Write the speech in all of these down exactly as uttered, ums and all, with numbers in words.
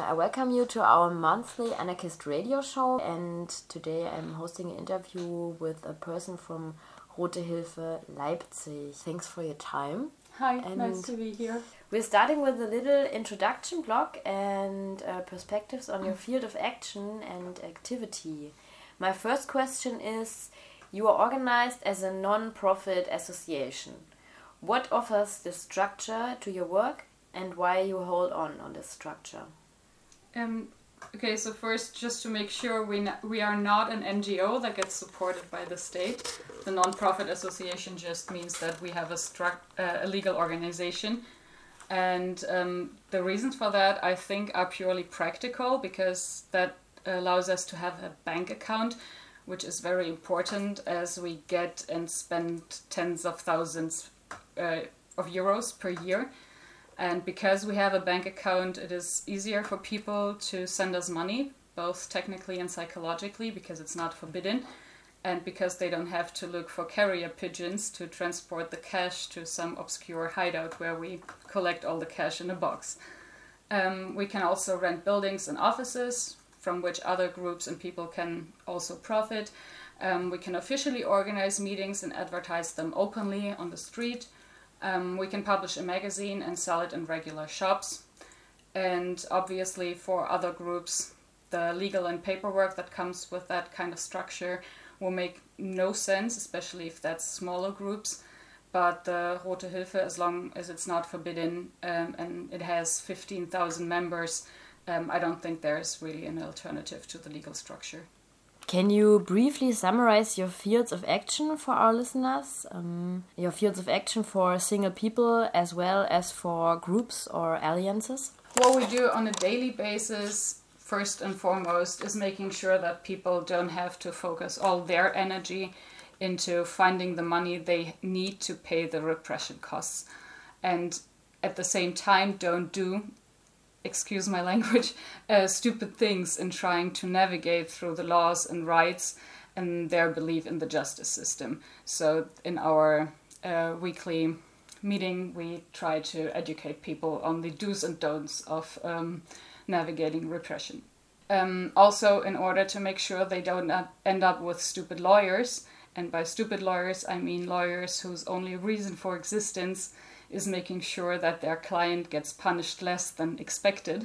I welcome you to our monthly Anarchist radio show, and today I'm hosting an interview with a person from Rote Hilfe Leipzig. Thanks for your time. Hi, and nice to be here. We're starting with a little introduction block and uh, perspectives on your field of action and activity. My first question is, you are organized as a non-profit association. What offers the structure to your work and why you hold on on this structure? Um, okay, so first, just to make sure we n- we are not an N G O that gets supported by the state. The non-profit association just means that we have a, stru- uh, a legal organization. And um, the reasons for that, I think, are purely practical, because that allows us to have a bank account, which is very important as we get and spend tens of thousands uh, of euros per year. And because we have a bank account, it is easier for people to send us money, both technically and psychologically, because it's not forbidden, and because they don't have to look for carrier pigeons to transport the cash to some obscure hideout where we collect all the cash in a box. Um, we can also rent buildings and offices from which other groups and people can also profit. Um, we can officially organize meetings and advertise them openly on the street. Um, we can publish a magazine and sell it in regular shops. And obviously for other groups, the legal and paperwork that comes with that kind of structure will make no sense, especially if that's smaller groups. But the Rote Hilfe, as long as it's not forbidden um, and it has fifteen thousand members, um, I don't think there's really an alternative to the legal structure. Can you briefly summarize your fields of action for our listeners? Um, your fields of action for single people as well as for groups or alliances? What we do on a daily basis, first and foremost, is making sure that people don't have to focus all their energy into finding the money they need to pay the repression costs. And at the same time, don't do, excuse my language, uh, stupid things in trying to navigate through the laws and rights and their belief in the justice system. So in our uh, weekly meeting, we try to educate people on the do's and don'ts of um, navigating repression. Um, also, in order to make sure they don't end up with stupid lawyers, and by stupid lawyers I mean lawyers whose only reason for existence is making sure that their client gets punished less than expected.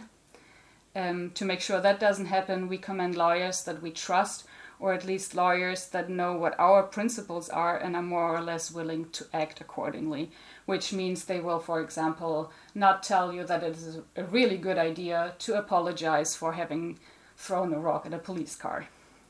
Um, to make sure that doesn't happen, we commend lawyers that we trust, or at least lawyers that know what our principles are and are more or less willing to act accordingly, which means they will, for example, not tell you that it is a really good idea to apologize for having thrown a rock at a police car.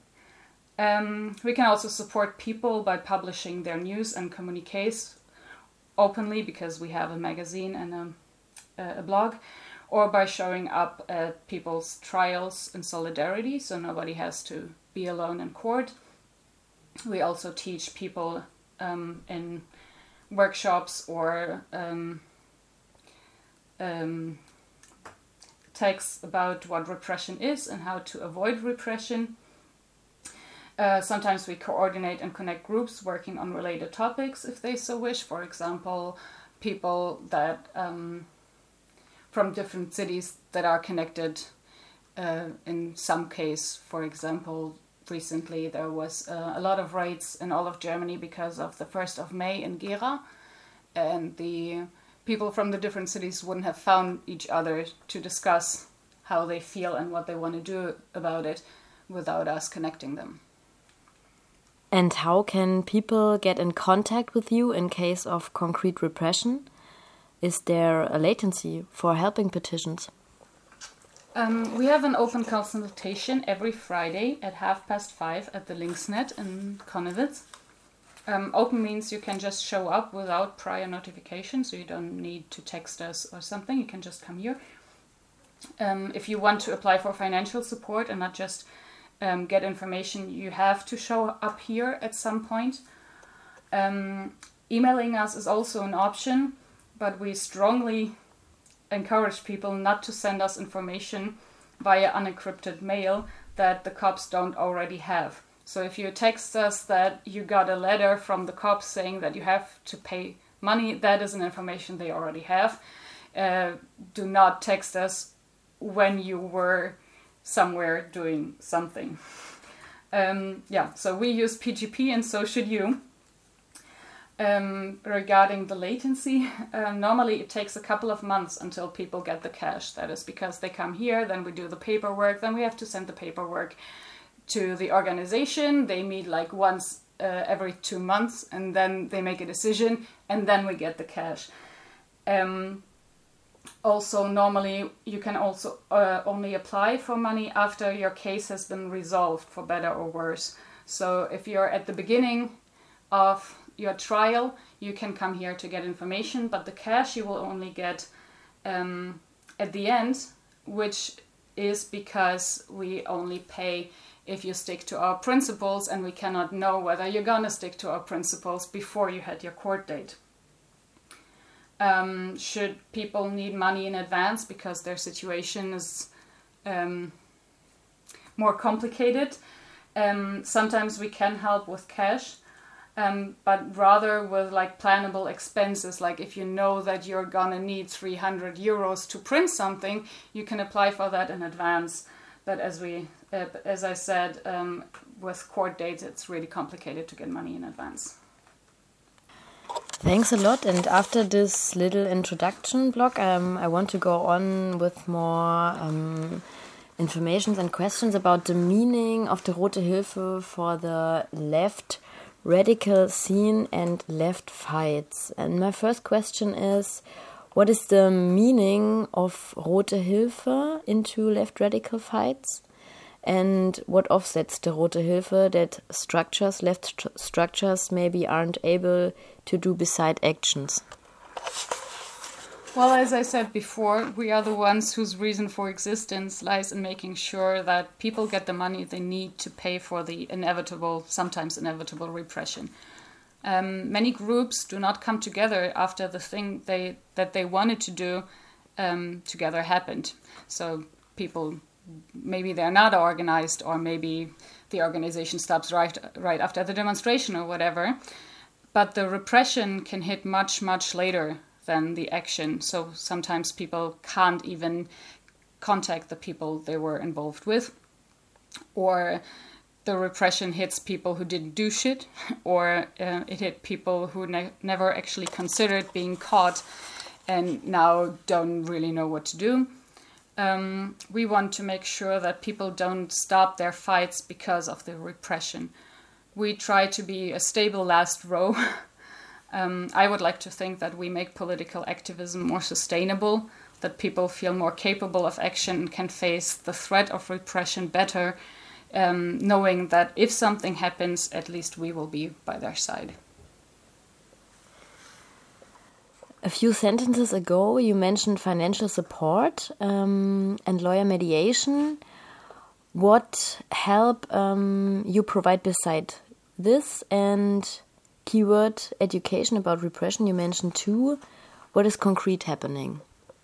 Um, we can also support people by publishing their news and communiques openly, because we have a magazine and a, a blog, or by showing up at people's trials in solidarity, so nobody has to be alone in court. We also teach people um, in workshops or um, um, texts about what repression is and how to avoid repression. Uh, sometimes we coordinate and connect groups working on related topics if they so wish. For example, people that um, from different cities that are connected uh, in some case. For example, recently there was uh, a lot of raids in all of Germany because of the first of May in Gera, and the people from the different cities wouldn't have found each other to discuss how they feel and what they want to do about it without us connecting them. And how can people get in contact with you in case of concrete repression? Is there a latency for helping petitions? Um, we have an open consultation every Friday at half past five at the Linksnet in Konnewitz. Um, open means you can just show up without prior notification, so you don't need to text us or something. You can just come here. Um, if you want to apply for financial support and not just Um, get information, you have to show up here at some point. Um, emailing us is also an option, but we strongly encourage people not to send us information via unencrypted mail that the cops don't already have. So if you text us that you got a letter from the cops saying that you have to pay money, that is an information they already have. Uh, do not text us when you were somewhere doing something. Um, yeah, so we use P G P and so should you. Um, regarding the latency, uh, normally it takes a couple of months until people get the cash. That is because they come here, then we do the paperwork, then we have to send the paperwork to the organization. They meet like once uh, every two months and then they make a decision and then we get the cash. Um, also, normally you can also uh, only apply for money after your case has been resolved, for better or worse. So if you're at the beginning of your trial, you can come here to get information, but the cash you will only get um, at the end, which is because we only pay if you stick to our principles, and we cannot know whether you're gonna stick to our principles before you had your court date. Um, should people need money in advance because their situation is um, more complicated, um, sometimes we can help with cash. Um, but rather with like plannable expenses, like if you know that you're gonna need three hundred euros to print something, you can apply for that in advance. But as we, uh, as I said, um, with court dates, it's really complicated to get money in advance. Thanks a lot. And after this little introduction block, um, I want to go on with more um, information and questions about the meaning of the Rote Hilfe for the left radical scene and left fights. And my first question is, what is the meaning of Rote Hilfe into left radical fights? And what offsets the Rote Hilfe that structures, left st- structures maybe aren't able to do beside actions? Well, as I said before, we are the ones whose reason for existence lies in making sure that people get the money they need to pay for the inevitable, sometimes inevitable repression. Um, many groups do not come together after the thing they that they wanted to do um, together happened. So people, maybe they're not organized, or maybe the organization stops right, right after the demonstration or whatever. But the repression can hit much, much later than the action. So sometimes people can't even contact the people they were involved with, or the repression hits people who didn't do shit, or uh, it hit people who ne- never actually considered being caught and now don't really know what to do. Um, we want to make sure that people don't stop their fights because of the repression. We try to be a stable last row. Um, I would like to think that we make political activism more sustainable, that people feel more capable of action and can face the threat of repression better, um, knowing that if something happens, at least we will be by their side. A few sentences ago, you mentioned financial support um, and lawyer mediation. What help um, you provide beside this? And keyword education about repression, you mentioned too. What is concrete happening?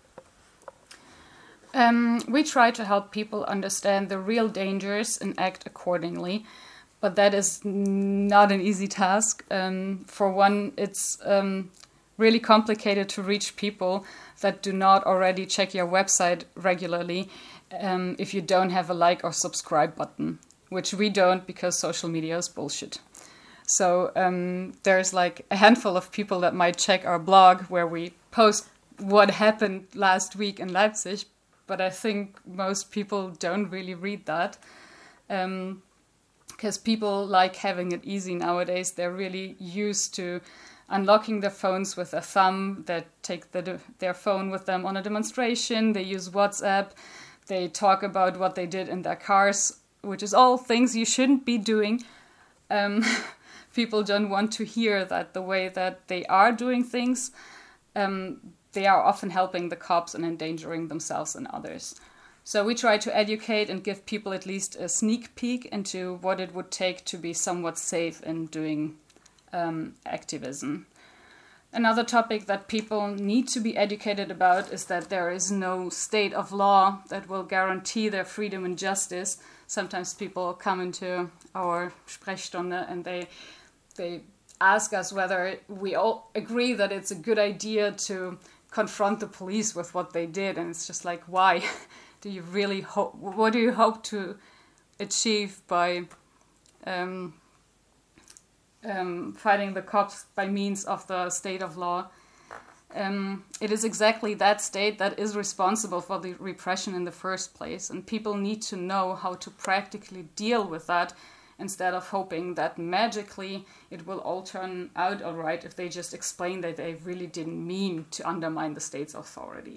Um, we try to help people understand the real dangers and act accordingly, but that is not an easy task. Um, for one, it's um, really complicated to reach people that do not already check your website regularly um, if you don't have a like or subscribe button, which we don't because social media is bullshit. So um, there's like a handful of people that might check our blog where we post what happened last week in Leipzig, but I think most people don't really read that. Um, because people like having it easy nowadays. They're really used to unlocking their phones with a thumb. They take the, their phone with them on a demonstration. They use WhatsApp. They talk about what they did in their cars, which is all things you shouldn't be doing. Um, people don't want to hear that the way that they are doing things, um, they are often helping the cops and endangering themselves and others. So we try to educate and give people at least a sneak peek into what it would take to be somewhat safe in doing um, activism. Another topic that people need to be educated about is that there is no state of law that will guarantee their freedom and justice. Sometimes people come into our Sprechstunde and they they ask us whether we all agree that it's a good idea to confront the police with what they did. And it's just like, why? do you really hope? What do you hope to achieve by um, um, fighting the cops by means of the state of law? Um, it is exactly that state that is responsible for the repression in the first place, and people need to know how to practically deal with that instead of hoping that magically it will all turn out all right if they just explain that they really didn't mean to undermine the state's authority.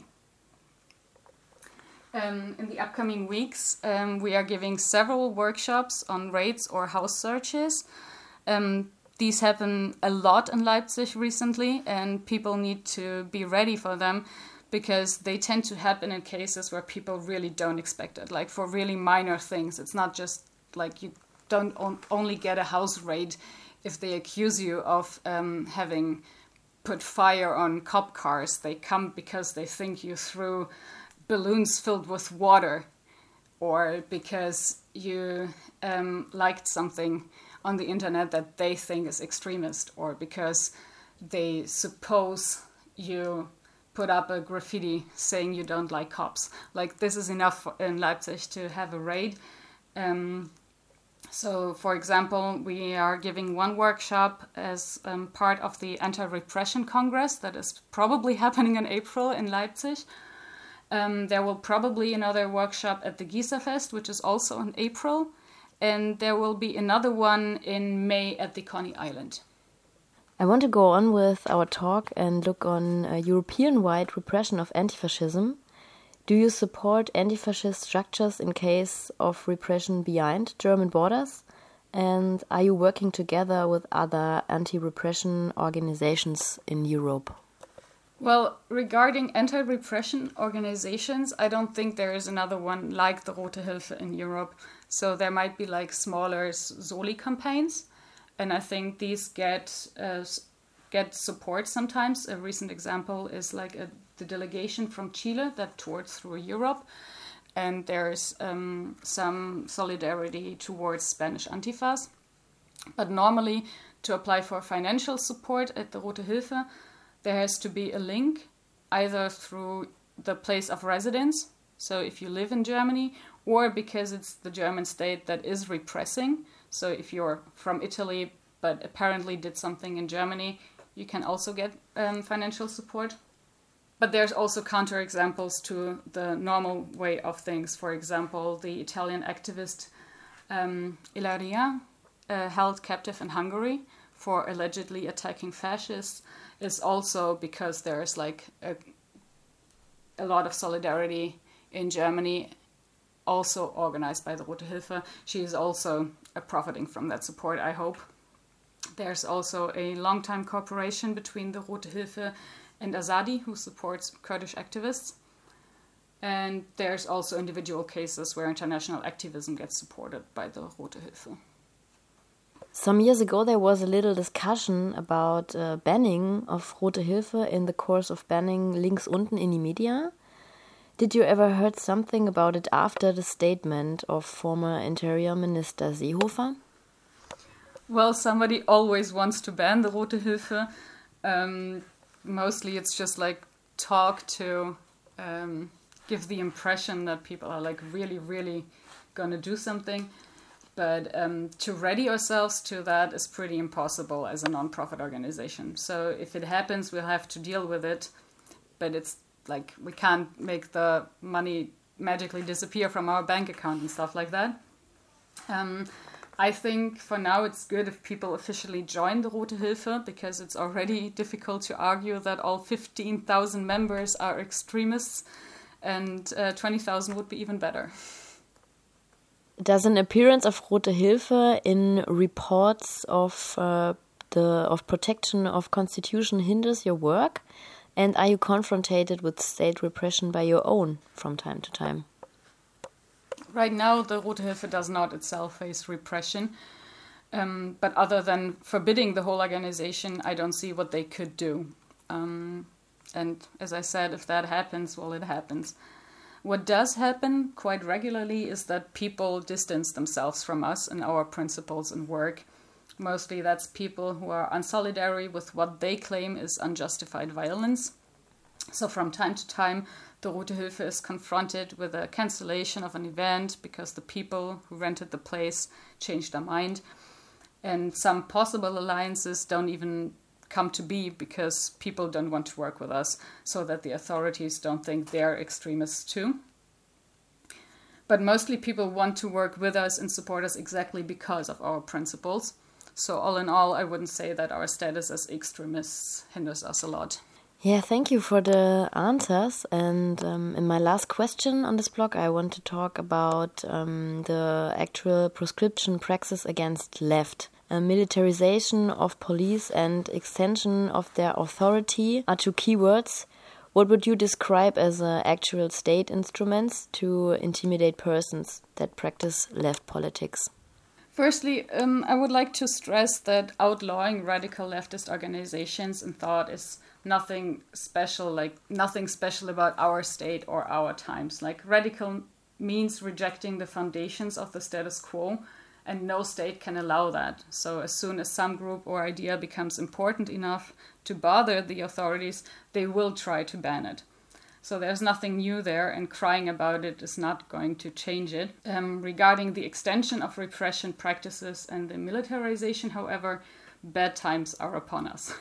Um, in the upcoming weeks, um, we are giving several workshops on raids or house searches. Um, These happen a lot in Leipzig recently, and people need to be ready for them because they tend to happen in cases where people really don't expect it, like for really minor things. It's not just like you don't on- only get a house raid if they accuse you of um, having put fire on cop cars. They come because they think you threw balloons filled with water, or because you um, liked something on the internet that they think is extremist, or because they suppose you put up a graffiti saying you don't like cops. Like, this is enough in Leipzig to have a raid. Um, so, for example, we are giving one workshop as um, part of the Anti-Repression Congress that is probably happening in April in Leipzig. Um, there will probably another workshop at the Gießerfest, which is also in April. And there will be another one in May at the Coney Island. I want to go on with our talk and look on uh, European-wide repression of anti-fascism. Do you support anti-fascist structures in case of repression beyond German borders? And are you working together with other anti-repression organizations in Europe? Well, regarding anti-repression organizations, I don't think there is another one like the Rote Hilfe in Europe. So there might be like smaller Soli campaigns, and I think these get uh, get support sometimes. A recent example is like a, the delegation from Chile that toured through Europe, and there's um, some solidarity towards Spanish Antifas. But normally, to apply for financial support at the Rote Hilfe, there has to be a link either through the place of residence, so if you live in Germany, or because it's the German state that is repressing. So if you're from Italy but apparently did something in Germany, you can also get um, financial support. But there's also counterexamples to the normal way of things. For example, the Italian activist um, Ilaria, uh, held captive in Hungary for allegedly attacking fascists, is also because there's like a, a lot of solidarity in Germany, also organized by the Rote Hilfe. She is also uh, profiting from that support, I hope. There's also a long-time cooperation between the Rote Hilfe and Azadi, who supports Kurdish activists. And there's also individual cases where international activism gets supported by the Rote Hilfe. Some years ago there was a little discussion about uh, banning of Rote Hilfe in the course of banning Links unten in die Media. Did you ever heard something about it after the statement of former Interior Minister Seehofer? Well, somebody always wants to ban the Rote Hilfe. Um, mostly it's just like talk to um, give the impression that people are like really, really gonna do something. But um, to ready ourselves to that is pretty impossible as a non-profit organization. So if it happens, we'll have to deal with it. But it's like we can't make the money magically disappear from our bank account and stuff like that. Um, I think for now it's good if people officially join the Rote Hilfe, because it's already difficult to argue that all fifteen thousand members are extremists, and uh, twenty thousand would be even better. Does an appearance of Rote Hilfe in reports of uh, the of protection of constitution hinders your work? And are you confronted with state repression by your own from time to time? Right now, the Rote Hilfe does not itself face repression. Um, but other than forbidding the whole organization, I don't see what they could do. Um, and as I said, if that happens, well, it happens. What does happen quite regularly is that people distance themselves from us and our principles and work. Mostly that's people who are unsolidary with what they claim is unjustified violence. So from time to time, the Rote Hilfe is confronted with a cancellation of an event because the people who rented the place changed their mind. And some possible alliances don't even come to be because people don't want to work with us, so that the authorities don't think they're extremists too. But mostly people want to work with us and support us exactly because of our principles. So all in all, I wouldn't say that our status as extremists hinders us a lot. Yeah, thank you for the answers. And um, in my last question on this blog, I want to talk about um, the actual proscription praxis against left. Uh, militarization of police and extension of their authority are two keywords. What would you describe as uh, actual state instruments to intimidate persons that practice left politics? Firstly, um, I would like to stress that outlawing radical leftist organizations and thought is nothing special, like nothing special about our state or our times. Like radical means rejecting the foundations of the status quo, and no state can allow that. So as soon as some group or idea becomes important enough to bother the authorities, they will try to ban it. So there's nothing new there, and crying about it is not going to change it. Um, regarding the extension of repression practices and the militarization, however, bad times are upon us.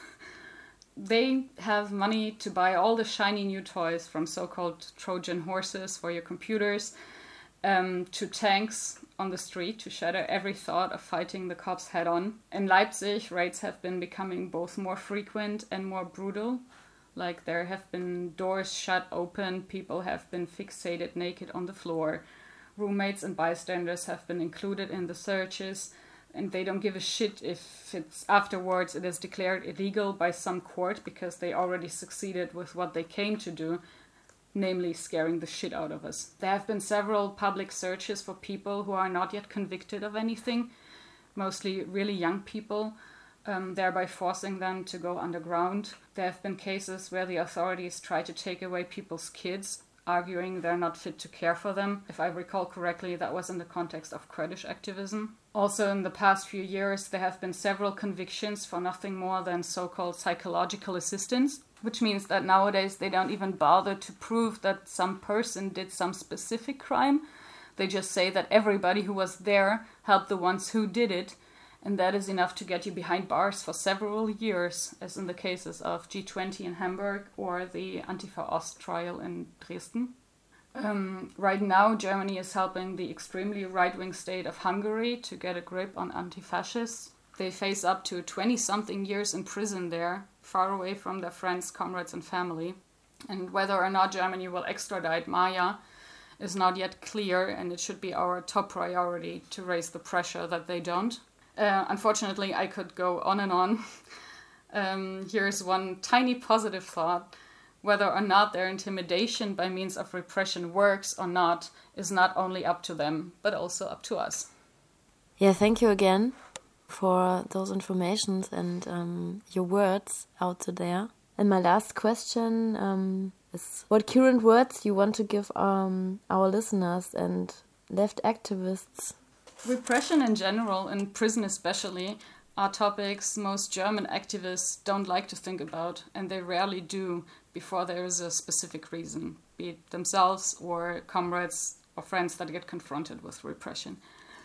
They have money to buy all the shiny new toys, from so-called Trojan horses for your computers, um, to tanks on the street to shatter every thought of fighting the cops head-on. In Leipzig, raids have been becoming both more frequent and more brutal. Like there have been doors shut open, people have been fixated naked on the floor, roommates and bystanders have been included in the searches, and they don't give a shit if it's afterwards it is declared illegal by some court because they already succeeded with what they came to do, namely scaring the shit out of us. There have been several public searches for people who are not yet convicted of anything, mostly really young people, Um, thereby forcing them to go underground. There have been cases where the authorities try to take away people's kids, arguing they're not fit to care for them. If I recall correctly, that was in the context of Kurdish activism. Also, in the past few years, there have been several convictions for nothing more than so-called psychological assistance, which means that nowadays they don't even bother to prove that some person did some specific crime. They just say that everybody who was there helped the ones who did it, and that is enough to get you behind bars for several years, as in the cases of G twenty in Hamburg or the Antifa Ost trial in Dresden. Um, right now, Germany is helping the extremely right-wing state of Hungary to get a grip on anti-fascists. They face up to twenty-something years in prison there, far away from their friends, comrades and family. And whether or not Germany will extradite Maya is not yet clear, and it should be our top priority to raise the pressure that they don't. Uh, unfortunately, I could go on and on. Um, here's one tiny positive thought. Whether or not their intimidation by means of repression works or not is not only up to them, but also up to us. Yeah, thank you again for those informations and um, your words out there. And my last question um, is what current words you want to give um, our listeners and left activists? Repression in general, and prison especially, are topics most German activists don't like to think about, and they rarely do before there is a specific reason, be it themselves or comrades or friends that get confronted with repression.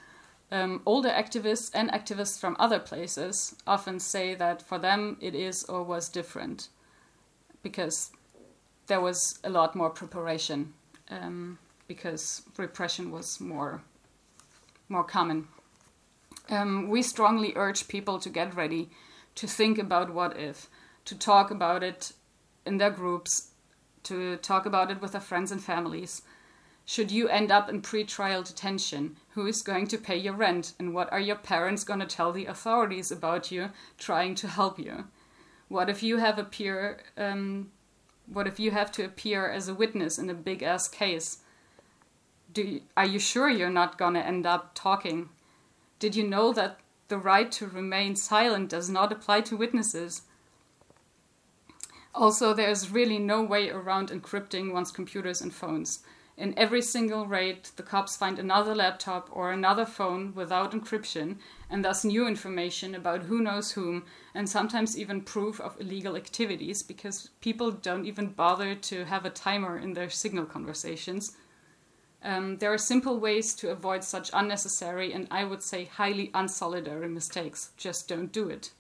Um, older activists and activists from other places often say that for them it is or was different, because there was a lot more preparation, um, because repression was more more common. Um, we strongly urge people to get ready, to think about what if, to talk about it in their groups, to talk about it with their friends and families. Should you end up in pre-trial detention, who is going to pay your rent, and what are your parents going to tell the authorities about you trying to help you? What if you have appear? Um, what if you have to appear as a witness in a big-ass case? Do you, are you sure you're not going to end up talking? Did you know that the right to remain silent does not apply to witnesses? Also, there's really no way around encrypting one's computers and phones. In every single raid, the cops find another laptop or another phone without encryption, and thus new information about who knows whom, and sometimes even proof of illegal activities, because people don't even bother to have a timer in their Signal conversations. Um, there are simple ways to avoid such unnecessary and, I would say, highly unsolidary mistakes. Just don't do it.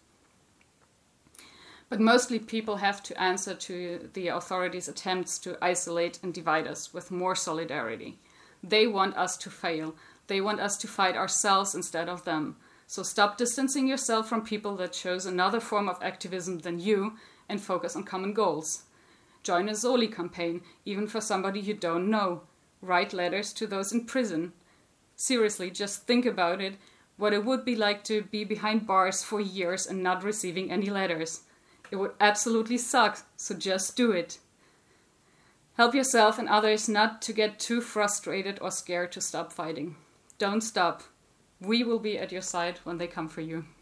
But mostly people have to answer to the authorities' attempts to isolate and divide us with more solidarity. They want us to fail. They want us to fight ourselves instead of them. So stop distancing yourself from people that chose another form of activism than you and focus on common goals. Join a Soli campaign, even for somebody you don't know. Write letters to those in prison. Seriously, just think about it, what it would be like to be behind bars for years and not receiving any letters. It would absolutely suck, so just do it. Help yourself and others not to get too frustrated or scared to stop fighting. Don't stop. We will be at your side when they come for you.